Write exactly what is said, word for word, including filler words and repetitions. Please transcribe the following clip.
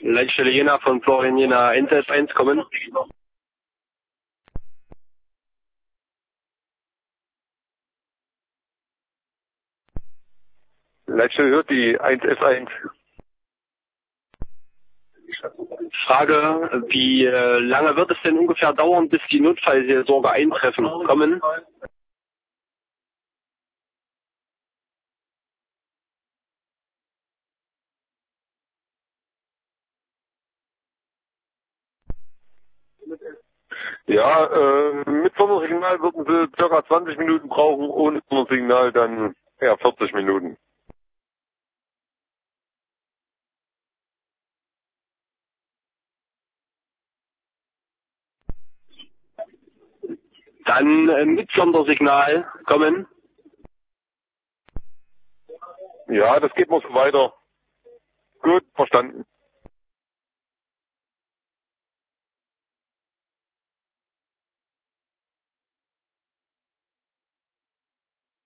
Leitstelle Jena von Florian Jena eins elf eins kommen. Leitstelle hört die eins elf eins. Frage, wie äh, lange wird es denn ungefähr dauern, bis die Notfallseelsorger eintreffen? Kommen. Ja, äh, mit Sondersignal würden Sie ca. zwanzig Minuten brauchen, ohne Sondersignal dann ja vierzig Minuten. Dann äh, mit Sondersignal kommen. Ja, das geht noch so weiter. Gut, verstanden.